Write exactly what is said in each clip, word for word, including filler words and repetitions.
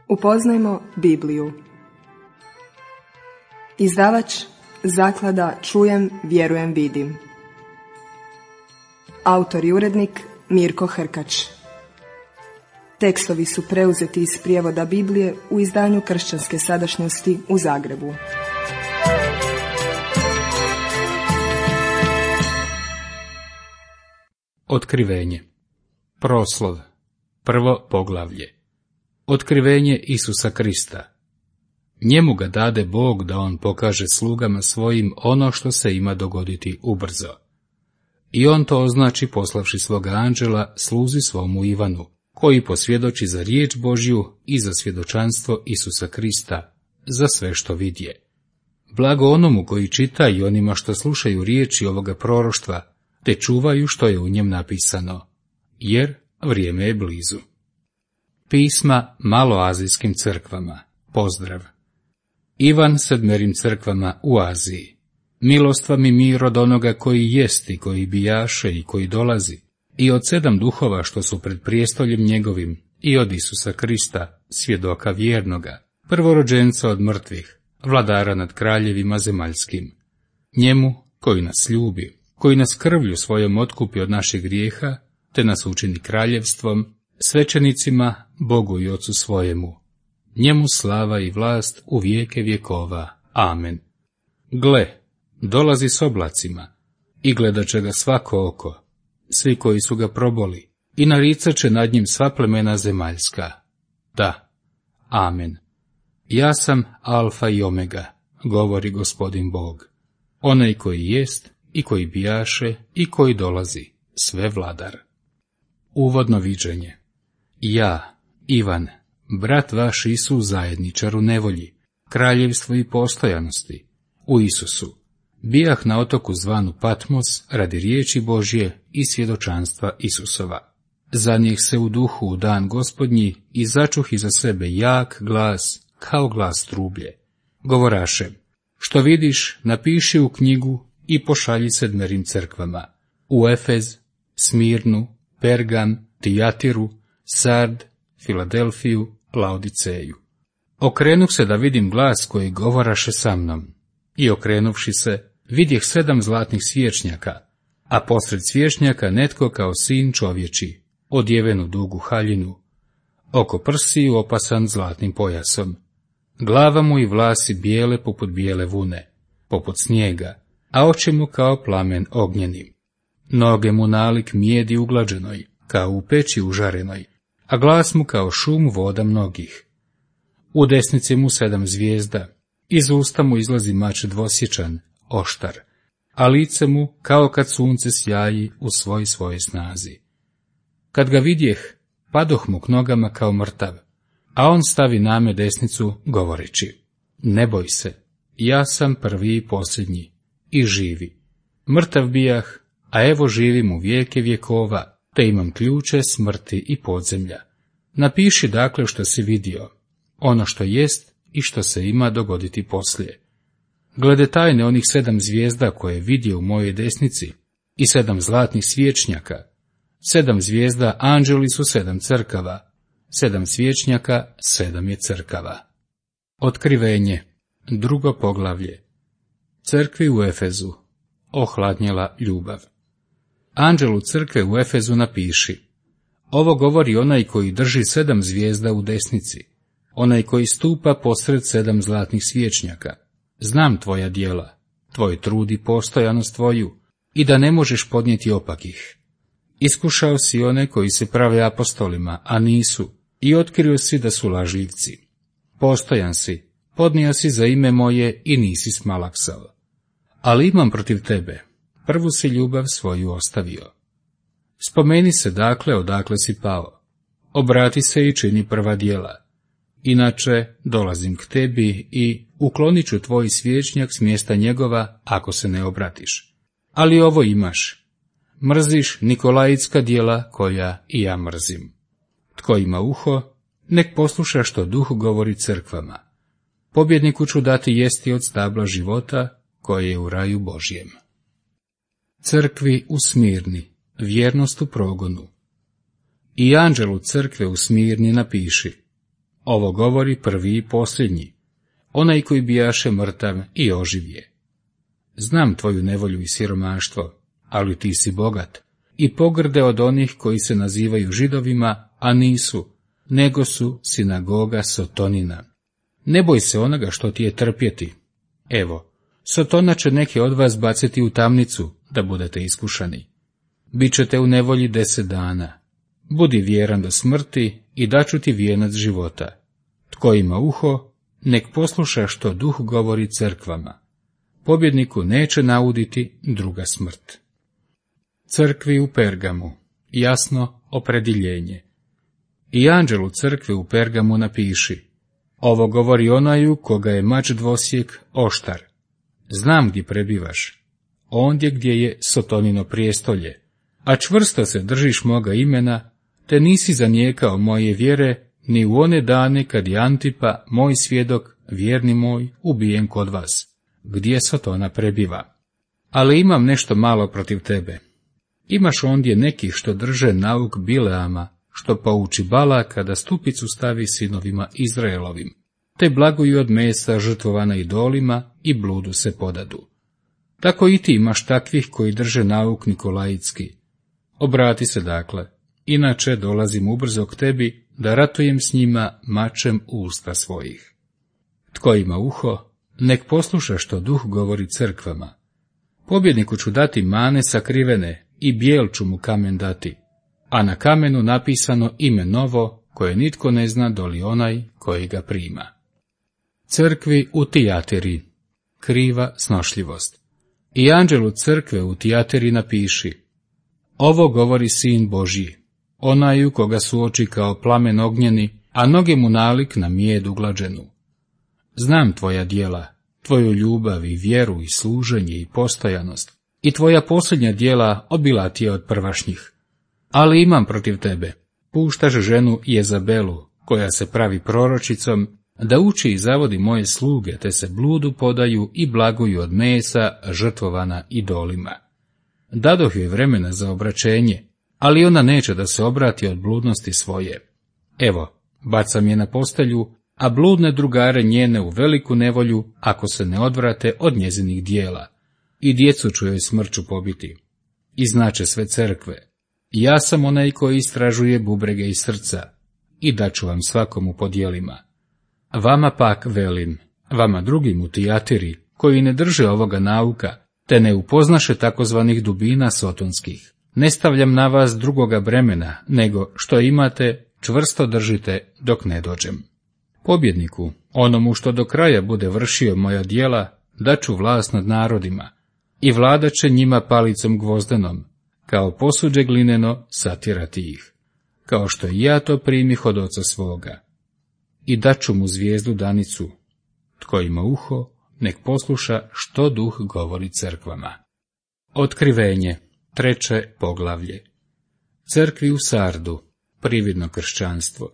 Upoznajmo Bibliju. Izdavač Zaklada Čujem, vjerujem, vidim. Autor i urednik Mirko Hrkač. Tekstovi su preuzeti iz prijevoda Biblije u izdanju Kršćanske sadašnjosti u Zagrebu. Otkrivenje. Proslov. Prvo poglavlje. Otkrivenje Isusa Krista. Njemu ga dade Bog da on pokaže slugama svojim ono što se ima dogoditi ubrzo. I on to označi poslavši svoga anđela sluzi svomu Ivanu, koji posvjedoči za riječ Božju i za svjedočanstvo Isusa Krista, za sve što vidje. Blago onomu koji čita i onima što slušaju riječi ovoga proroštva, te čuvaju što je u njem napisano, jer vrijeme je blizu. Pisma maloazijskim crkvama. Pozdrav. Ivan sedmerim crkvama u Aziji. Milost vam i mir od onoga koji jest i koji bijaše i koji dolazi, i od sedam duhova što su pred prijestoljem njegovim, i od Isusa Krista, svjedoka vjernoga, prvorođenca od mrtvih, vladara nad kraljevima zemaljskim. Njemu koji nas ljubi, koji nas krvlju svojom otkupi od naših grijeha, te nas učini kraljevstvom, svećenicima, Bogu i Ocu svojemu. Njemu slava i vlast u vijeke vjekova. Amen. Gle, dolazi s oblacima, i gledat će ga svako oko, svi koji su ga proboli, i naricat će nad njim sva plemena zemaljska. Da. Amen. Ja sam Alfa i Omega, govori Gospodin Bog, onaj koji jest i koji bijaše i koji dolazi, sve vladar. Uvodno viđenje. Ja, Ivan, brat vaš Isus, zajedničar u nevolji, kraljevstvu i postojanosti, u Isusu, bijah na otoku zvanu Patmos radi riječi Božje i svjedočanstva Isusova. Zanih se u duhu u dan Gospodnji i začuh iza sebe jak glas, kao glas trublje. Govoraše, što vidiš, napiši u knjigu i pošalji sedmerim crkvama, u Efez, Smirnu, Pergam, Tijatiru, Sard, Filadelfiju, Laodiceju. Okrenuh se da vidim glas koji govoraše sa mnom, i okrenuvši se, vidjeh sedam zlatnih svječnjaka, a posred svječnjaka netko kao sin čovječi, odjeven u dugu haljinu, oko prsiju opasan zlatnim pojasom, glava mu i vlasi bijele poput bijele vune, poput snijega, a oči mu kao plamen ognjeni. Noge mu nalik mijedi uglađenoj, kao u peći užarenoj, a glas mu kao šum voda mnogih. U desnici mu sedam zvijezda, iz usta mu izlazi mač dvosječan, oštar, a lice mu kao kad sunce sjaji u svoj svojoj snazi. Kad ga vidjeh, padoh mu k nogama kao mrtav, a on stavi na me desnicu govoreći, ne boj se, ja sam prvi i posljednji, i živi. Mrtav bijah, a evo živim u vijeke vjekova, te imam ključe smrti i podzemlja. Napiši dakle što si vidio, ono što jest i što se ima dogoditi poslije. Glede tajne onih sedam zvijezda koje vidio u mojoj desnici i sedam zlatnih svječnjaka, sedam zvijezda anđeli su sedam crkava, sedam svječnjaka sedam je crkava. Otkrivenje. Drugo poglavlje. Crkvi u Efezu. Ohladnjela ljubav. Anđelu crkve u Efezu napiši, ovo govori onaj koji drži sedam zvijezda u desnici, onaj koji stupa posred sedam zlatnih svječnjaka. Znam tvoja djela, tvoj trud i postojanost tvoju, i da ne možeš podnijeti opakih. Iskušao si one koji se prave apostolima, a nisu, i otkrio si da su lažljivci. Postojan si, podnio si za ime moje i nisi smalaksao. Ali imam protiv tebe, prvu si ljubav svoju ostavio. Spomeni se dakle odakle si pao, obrati se i čini prva djela. Inače dolazim k tebi i uklonit ću tvoj svječnjak s mjesta njegova ako se ne obratiš. Ali ovo imaš, mrziš nikolajitska djela koja i ja mrzim. Tko ima uho, nek posluša što duh govori crkvama. Pobjedniku ću dati jesti od stabla života koje je u raju Božjem. Crkvi u Smirni, vjernost u progonu. I anđelu crkve u Smirni napiši, Ovo govori prvi i posljednji, onaj koji bijaše mrtav i oživje. Znam tvoju nevolju i siromaštvo, ali ti si bogat, i pogrde od onih koji se nazivaju Židovima, a nisu, nego su sinagoga Sotonina. Ne boj se onoga što ti je trpjeti. Evo, Sotona će neke od vas baciti u tamnicu, da budete iskušani. Bićete u nevolji deset dana. Budi vjeran do smrti i daću ti vijenac života. Tko ima uho, nek posluša što Duh govori crkvama. Pobjedniku neće nauditi druga smrt. Crkvi u Pergamu. Jasno opredjeljenje. I anđelu crkve u Pergamu napiši: ovo govori onaju koga je mač dvosjek oštar. Znam gdje prebivaš, ondje gdje je Sotonino prijestolje, a čvrsto se držiš moga imena, te nisi zanijekao moje vjere, ni u one dane kad je Antipa, moj svjedok, vjerni moj, ubijen kod vas, gdje Sotona prebiva. Ali imam nešto malo protiv tebe. Imaš ondje nekih što drže nauk Bileama, što pouči Balaka da stupicu stavi sinovima Izraelovim, te blaguju od mesa žrtvovana idolima i bludu se podadu. Tako i ti imaš takvih koji drže nauk Nikolaitski. Obrati se dakle, inače dolazim ubrzo k tebi da ratujem s njima mačem usta svojih. Tko ima uho, nek posluša što Duh govori crkvama. Pobjedniku ću dati mane sakrivene i bijel ću mu kamen dati, a na kamenu napisano ime novo koje nitko ne zna doli onaj koji ga prima. Crkvi u Tijatiri. Kriva snošljivost. I anđelu crkve u Tijatiri napiši: ovo govori Sin Božji, onaju koga su oči kao plamen ognjeni, a noge mu nalik na mijed uglađenu. Znam tvoja djela, tvoju ljubav i vjeru i služenje i postojanost, i tvoja posljednja djela obilatija od prvašnjih. Ali imam protiv tebe, puštaš ženu Jezabelu, koja se pravi proročicom, da uči i zavodi moje sluge, te se bludu podaju i blaguju od mesa žrtvovana idolima. Dadoh joj vremena za obraćenje, ali ona neće da se obrati od bludnosti svoje. Evo, bacam je na postelju, a bludne drugare njene u veliku nevolju, ako se ne odvrate od njezinih dijela, i djecu ću joj smrću pobiti. I znače sve crkve: ja sam onaj koji istražuje bubrege i srca, i daću vam svakomu po djelima. Vama pak velim, vama drugim u Tijatiri, koji ne drže ovoga nauka, te ne upoznaše takozvanih dubina sotonskih, ne stavljam na vas drugoga bremena, nego što imate, čvrsto držite dok ne dođem. Pobjedniku, onomu što do kraja bude vršio moja djela, daću vlast nad narodima, i vladat će njima palicom gvozdenom, kao posuđe glineno satirati ih, kao što i ja to primih od oca svoga. I daću mu zvijezdu danicu. Tko ima uho, nek posluša što Duh govori crkvama. Otkrivenje. Treće poglavlje. Crkvi u Sardu. Prividno kršćanstvo.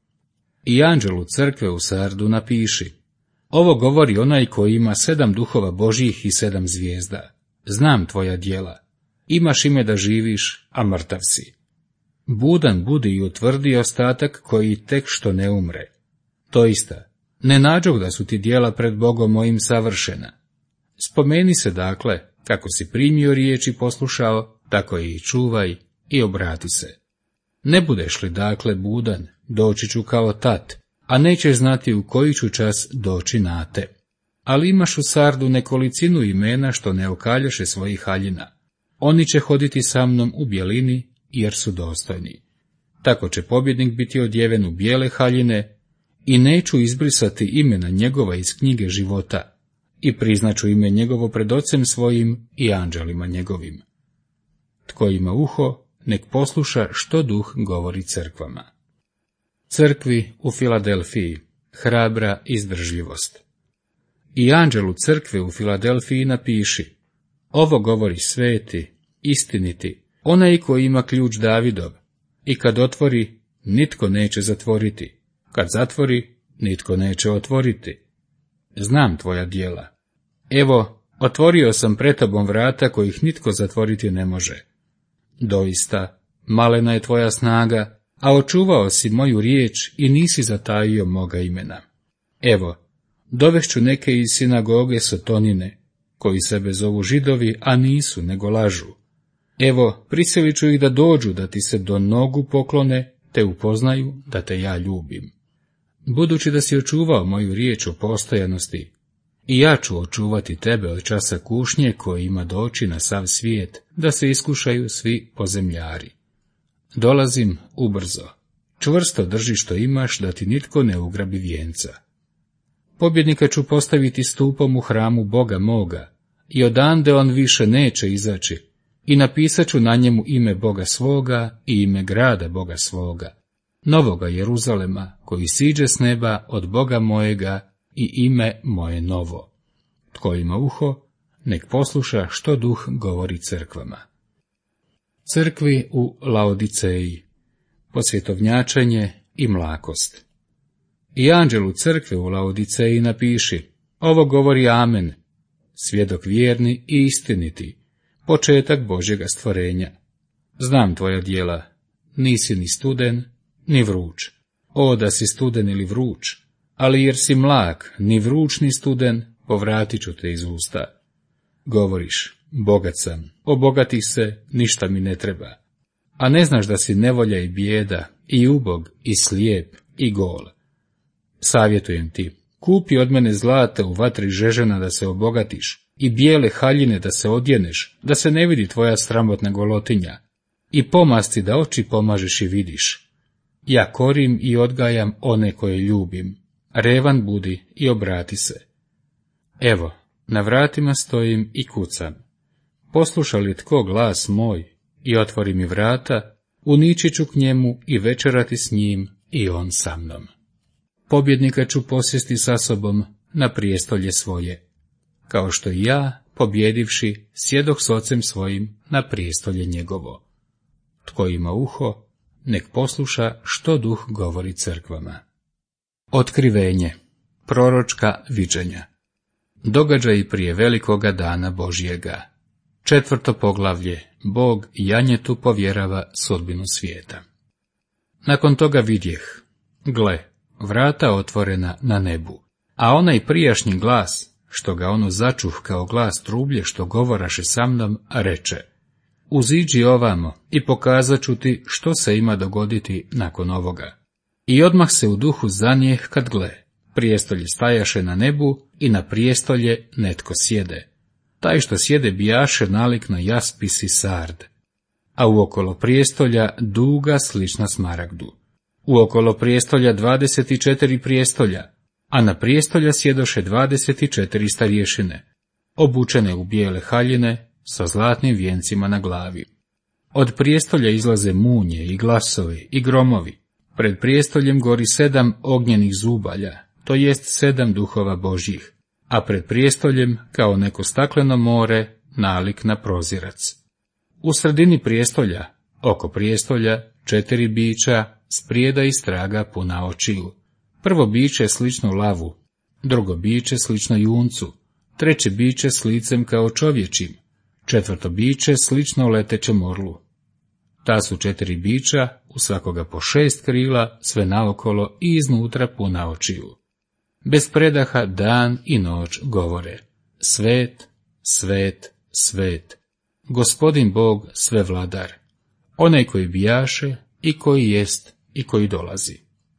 I anđelu crkve u Sardu napiši: ovo govori onaj koji ima sedam duhova Božjih i sedam zvijezda. Znam tvoja djela. Imaš ime da živiš, a mrtav si. Budan budi i utvrdi ostatak koji tek što ne umre. Doista, ne nađoh da su ti djela pred Bogom mojim savršena. Spomeni se dakle, kako si primio riječ i poslušao, tako je i čuvaj i obrati se. Ne budeš li dakle budan, doći ću kao tat, a nećeš znati u koji ću čas doći na te. Ali imaš u Sardu nekolicinu imena što ne okaljaše svojih haljina. Oni će hoditi sa mnom u bjelini, jer su dostojni. Tako će pobjednik biti odjeven u bijele haljine, i neću izbrisati imena njegova iz knjige života, i priznaću ime njegovo pred ocem svojim i anđelima njegovim. Tko ima uho, nek posluša što Duh govori crkvama. Crkvi u Filadelfiji. Hrabra izdržljivost. I anđelu crkve u Filadelfiji napiši: ovo govori sveti, istiniti, onaj koji ima ključ Davidov, i kad otvori, nitko neće zatvoriti, kad zatvori, nitko neće otvoriti. Znam tvoja djela. Evo, otvorio sam pred tobom vrata kojih nitko zatvoriti ne može. Doista, malena je tvoja snaga, a očuvao si moju riječ i nisi zatajio moga imena. Evo, dovešću neke iz sinagoge Sotonine, koji sebe zovu Židovi, a nisu, nego lažu. Evo, prisilit ću ih da dođu, da ti se do nogu poklone, te upoznaju da te ja ljubim. Budući da si očuvao moju riječ o postojanosti, i ja ću očuvati tebe od časa kušnje koji ima doći na sav svijet, da se iskušaju svi pozemljari. Dolazim ubrzo. Čvrsto drži što imaš, da ti nitko ne ugrabi vijenca. Pobjednika ću postaviti stupom u hramu Boga moga, i odande on više neće izaći, i napisat ću na njemu ime Boga svoga i ime grada Boga svoga, novoga Jeruzalema, koji siđe s neba od Boga mojega, i ime moje novo. Tko ima uho, nek posluša što duh govori crkvama. Crkvi u Laodiceji, posvjetovnjačenje i mlakost. I anđelu crkve u Laodiceji napiši, ovo govori Amen, svjedok vjerni i istiniti, početak Božjega stvorenja. Znam tvoja djela, nisi ni studen, ni vruć. O, da si studen ili vruć, ali jer si mlak, ni vruć ni studen, povratit ću te iz usta. Govoriš, bogat sam, obogatih se, ništa mi ne treba. A ne znaš da si nevolja i bijeda, i ubog, i slijep, i gol. Savjetujem ti, kupi od mene zlata u vatri žežena da se obogatiš, i bijele haljine da se odjeneš, da se ne vidi tvoja sramotna golotinja, i pomasti da oči pomažeš i vidiš. Ja korim i odgajam one koje ljubim, revan budi i obrati se. Evo, na vratima stojim i kucam. Posluša li tko glas moj i otvori mi vrata, unići ću k njemu i večerati s njim i on sa mnom. Pobjednika ću posjesti sa sobom na prijestolje svoje, kao što i ja, pobjedivši, sjedoh s ocem svojim na prijestolje njegovo. Tko ima uho, nek posluša što duh govori crkvama. Otkrivenje, proročka viđenja. Događaji prije velikoga dana Božjega. Četvrto poglavlje, Bog Janjetu povjerava sudbinu svijeta. Nakon toga vidjeh, gle, vrata otvorena na nebu, a onaj prijašnji glas, što ga ono začuh kao glas trublje što govoraše sa mnom, reče, uziđi ovamo i pokazat ću ti što se ima dogoditi nakon ovoga. I odmah se u duhu zanijeh kad gle, prijestolje stajaše na nebu i na prijestolje netko sjede. Taj što sjede bijaše nalik na jaspis i sard, a uokolo prijestolja duga slična smaragdu. Uokolo prijestolja dvadeset i četiri prijestolja, a na prijestolja sjedoše dvadeset i četiri starješine, obučene u bijele haljine sa zlatnim vijencima na glavi. Od prijestolja izlaze munje i glasovi i gromovi. Pred prijestoljem gori sedam ognjenih zubalja, to jest sedam duhova Božjih, a pred prijestoljem, kao neko stakleno more, nalik na prozirac. U sredini prijestolja, oko prijestolja, četiri bića, sprijeda i straga puna očiju. Prvo biće slično lavu, drugo biće slično juncu, treće biće s licem kao čovječim, četvrto biće slično letećem orlu. Ta su četiri bića, u svakoga po šest krila, sve naokolo i iznutra puna očiju. Bez predaha dan i noć govore, svet, svet, svet, Gospodin Bog svevladar, onaj koji bijaše i koji jest i koji dolazi.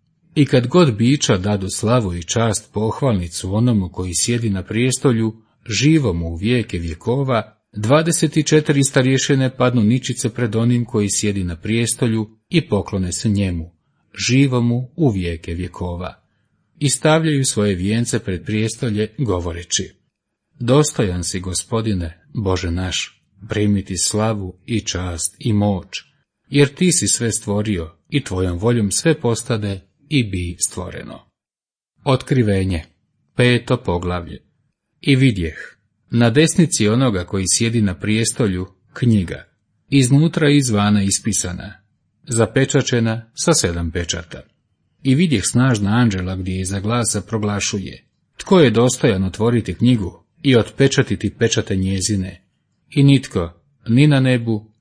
I kad god bića dadu slavu i čast pohvalnicu onomu koji sjedi na prijestolju, živomu u vijeke vjekova, dvadeset i četiri starješine padnu ničice pred onim koji sjedi na prijestolju i poklone se njemu, živomu u vijeke vjekova. I stavljaju svoje vijence pred prijestolje, govoreći, dostojan si, Gospodine, Bože naš, primiti slavu i čast i moć, jer ti si sve stvorio i tvojom voljom sve postade i bi stvoreno. Otkrivenje, peto poglavlje. I vidjeh, na desnici onoga koji sjedi na prijestolju, knjiga, iznutra i izvana ispisana, zapečačena sa sedam pečata. I vidjeh snažna anđela gdje iza glasa proglašuje, tko je dostojan otvoriti knjigu i otpečatiti pečate njezine, i nitko, ni na nebu,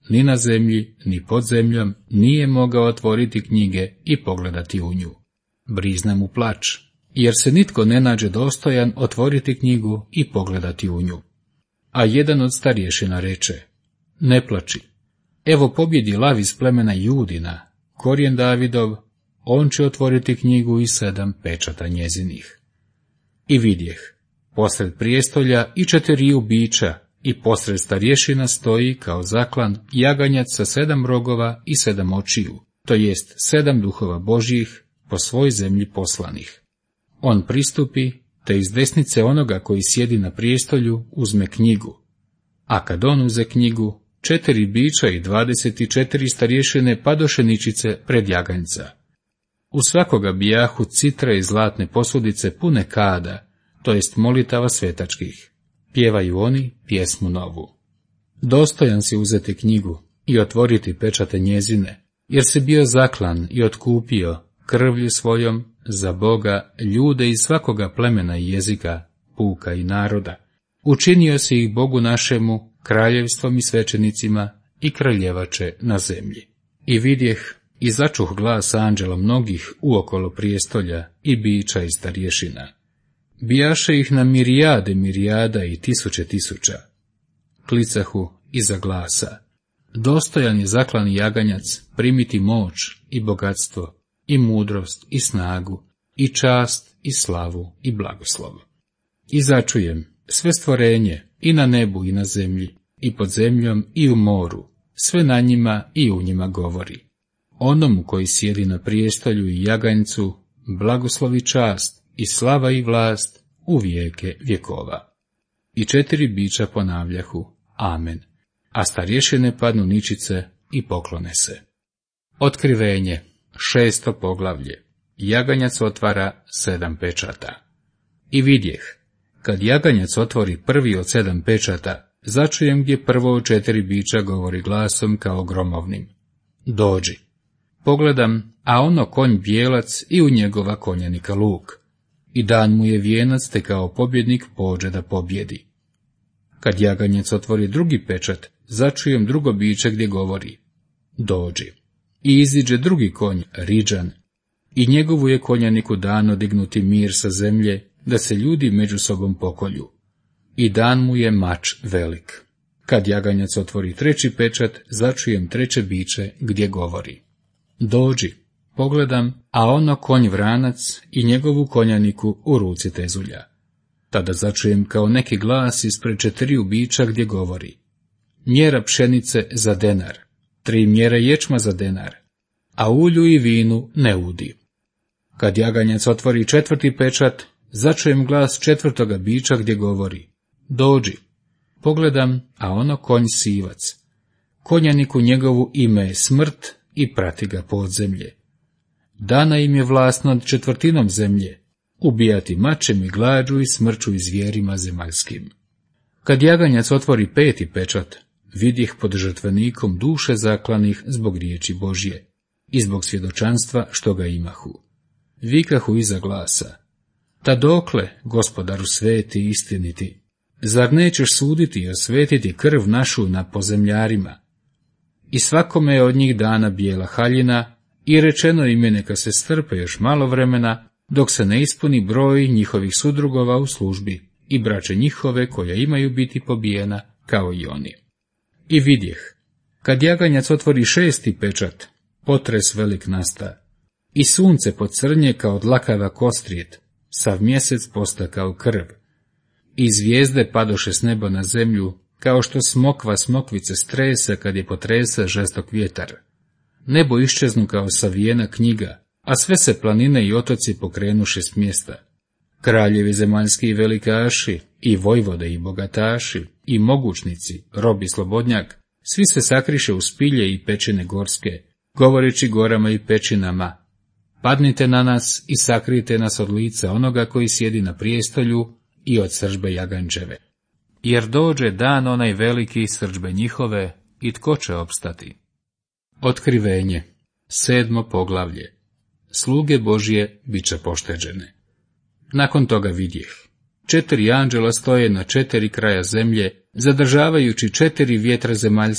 ni na zemlji, ni pod zemljom, nije mogao otvoriti knjige i pogledati u nju. Brizna mu plač, jer se nitko ne nađe dostojan otvoriti knjigu i pogledati u nju. A jedan od starješina reče, ne plači, evo pobjedi lav iz plemena Judina, korijen Davidov, on će otvoriti knjigu i sedam pečata njezinih. I vidjeh, posred prijestolja i četiriju bića, i posred starješina stoji kao zaklan jaganjac sa sedam rogova i sedam očiju, to jest sedam duhova Božjih, po svoj zemlji poslanih. On pristupi, te iz desnice onoga koji sjedi na prijestolju uzme knjigu. A kad on uze knjigu, četiri bića i dvadeset četiri starješine padoše ničice pred jaganjca. U svakoga bijahu citre i zlatne posudice pune kada, to jest molitava svetačkih. Pjevaju oni pjesmu novu. Dostojan si uzeti knjigu i otvoriti pečate njezine, jer si bio zaklan i otkupio krvlju svojom za Boga ljude iz svakoga plemena i jezika, puka i naroda. Učinio si ih Bogu našemu kraljevstvom i svećenicima i kraljevače na zemlji. I vidjeh i začuh glas anđela mnogih uokolo prijestolja i bića i starješina. Bijaše ih na mirijade mirijada i tisuće tisuća. Klicahu iza glasa, dostojan je zaklani jaganjac primiti moć i bogatstvo i mudrost i snagu i čast i slavu i blagoslov. I začujem sve stvorenje i na nebu i na zemlji i pod zemljom i u moru, sve na njima i u njima govori. Onomu koji sjedi na prijestolju i jaganjcu, blagoslovi čast i slava i vlast u vijeke vjekova. I četiri bića ponavljahu, amen, a starješine padnu ničice i poklone se. Otkrivenje, šesto poglavlje, jaganjac otvara sedam pečata. I vidjeh, kad jaganjac otvori prvi od sedam pečata, začujem gdje prvo od četiri bića govori glasom kao gromovnim. Dođi. Pogledam, a ono konj bijelac i u njegova konjanika luk. I dan mu je vijenac, te kao pobjednik pođe da pobjedi. Kad jaganjac otvori drugi pečat, začujem drugo biće gdje govori. Dođi. I iziđe drugi konj, riđan, i njegovu je konjaniku dano dignuti mir sa zemlje, da se ljudi među sobom pokolju. I dan mu je mač velik. Kad jaganjac otvori treći pečat, začujem treće biće gdje govori. Dođi, pogledam, a ono konj vranac i njegovu konjaniku u ruci tezulja. Tada začujem kao neki glas ispred četiriju bića gdje govori. Mjera pšenice za denar, tri mjere ječma za denar, a ulju i vinu ne udi. Kad jaganjac otvori četvrti pečat, začujem glas četvrtoga bića gdje govori. Dođi, pogledam, a ono konj sivac. Konjaniku njegovu ime je smrt i prati ga podzemlje. Dana im je vlast nad četvrtinom zemlje, ubijati mačem i glađu i smrću i zvijerima zemaljskim. Kad jaganjac otvori peti pečat, vidih pod žrtvenikom duše zaklanih zbog riječi Božje i zbog svjedočanstva što ga imahu. Vikahu iza glasa. Ta dokle, Gospodaru sveti i istiniti, zar nećeš suditi i osvetiti krv našu na pozemljarima? I svakome je od njih dana bijela haljina i rečeno im je neka se strpe još malo vremena, dok se ne ispuni broj njihovih sudrugova u službi i braće njihove koja imaju biti pobijena kao i oni. I vidjeh, kad jaganjac otvori šesti pečat, potres velik nasta, i sunce pocrnje kao dlakava kostrijet, sav mjesec posta kao krv, i zvijezde padoše s neba na zemlju, kao što smokva smokvice stresa kad je potresa žestok vjetar. Nebo iščeznu kao savijena knjiga, a sve se planine i otoci pokrenuše s mjesta. Kraljevi zemaljski i velikaši, i vojvode i bogataši, i mogućnici, rob i slobodnjak, svi se sakriše u spilje i pećine gorske, govoreći gorama i pećinama, padnite na nas i sakrijte nas od lica onoga koji sjedi na prijestolju i od srdžbe jaganđeve. Jer dođe dan onaj veliki srdžbe njihove i tko će opstati? Otkrivenje, sedmo poglavlje. Sluge Božje bit će pošteđene. Nakon toga vidjeh. Četiri anđela stoje na četiri kraja zemlje, zadržavajući četiri vjetra zemaljska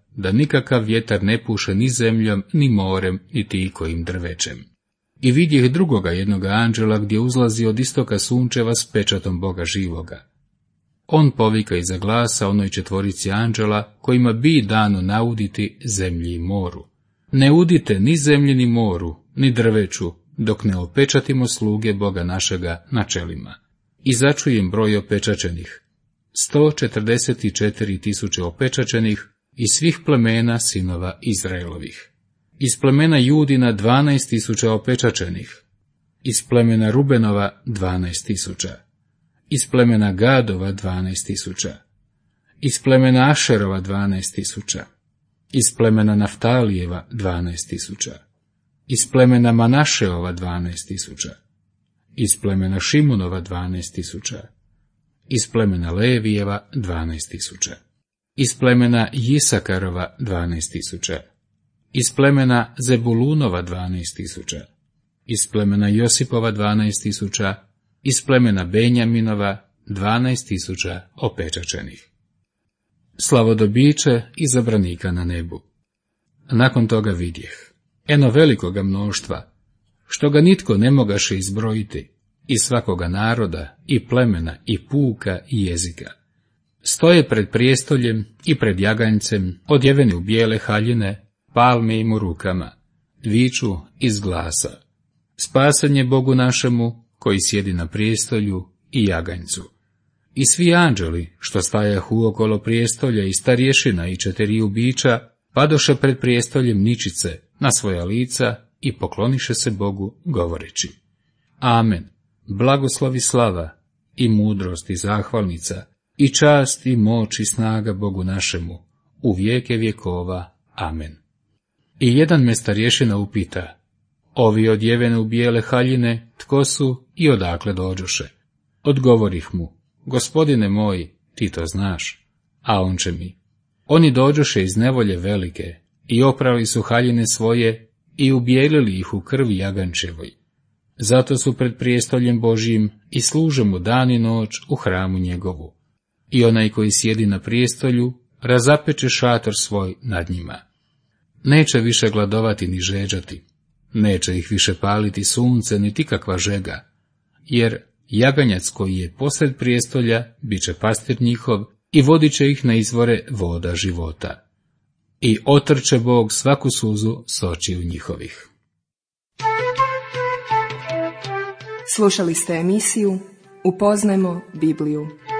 da nikakav vjetar ne puše ni zemljom, ni morem, niti ikojim drvećem. I vidjeh drugoga jednoga anđela gdje uzlazi od istoka sunčeva s pečatom Boga živoga. On povika iza glasa onoj četvorici anđela, kojima bi dano nauditi zemlji i moru. Ne udite ni zemlji ni moru, ni drveću, dok ne opečatimo sluge Boga našega na čelima. I začujem broj opečačenih, sto četrdeset četiri tisuće opečačenih iz svih plemena sinova Izraelovih. Iz plemena Judina dvanaest tisuća opečačenih, iz plemena Rubenova dvanaest tisuća, iz plemena Gadova dvanaest tisuća, iz plemena Ašerova dvanaest tisuća, iz plemena Naftalijeva dvanaest tisuća, iz plemena Manašeova dvanaest tisuća, iz plemena Šimunova dvanaest tisuća, iz plemena Levijeva dvanaest tisuća, iz plemena Jisakarova dvanaest tisuća, iz plemena Zebulunova dvanaest tisuća, iz plemena Josipova dvanaest tisuća, iz plemena Benjaminova dvanaest tisuća opečačenih. Slavodobiće izabranika na nebu. Nakon toga vidjeh eno velikoga mnoštva, što ga nitko ne mogaše izbrojiti, iz svakoga naroda, i plemena, i puka, i jezika. Stoje pred prijestoljem i pred jaganjcem, odjeveni u bijele haljine, palme im u rukama, viču iz glasa: Spasenje Bogu našemu, koji sjedi na prijestolju, i jaganjcu. I svi anđeli, što stajahu okolo prijestolja, i starješina i četiriju bića, padoše pred prijestoljem ničice na svoja lica i pokloniše se Bogu, govoreći: Amen, blagoslovi slava, i mudrost i zahvalnica, i čast i moć i snaga Bogu našemu, u vijeke vjekova. Amen. I jedan me starješina upita: Ovi odjevene u bijele haljine, tko su i odakle dođoše? Odgovorih mu: Gospodine moj, ti to znaš. A on će mi: Oni dođoše iz nevolje velike, i oprali su haljine svoje, i ubijelili ih u krvi jagančevoj. Zato su pred prijestoljem Božjim i služe mu dan i noć u hramu njegovu. I onaj koji sjedi na prijestolju razapeče šator svoj nad njima. Neće više gladovati ni žeđati, neće ih više paliti sunce niti kakva žega, jer jaganjac koji je posred prijestolja bit će pastir njihov i vodit će ih na izvore voda života. I otrče Bog svaku suzu s očiju njihovih. Slušali ste emisiju Upoznajmo Bibliju.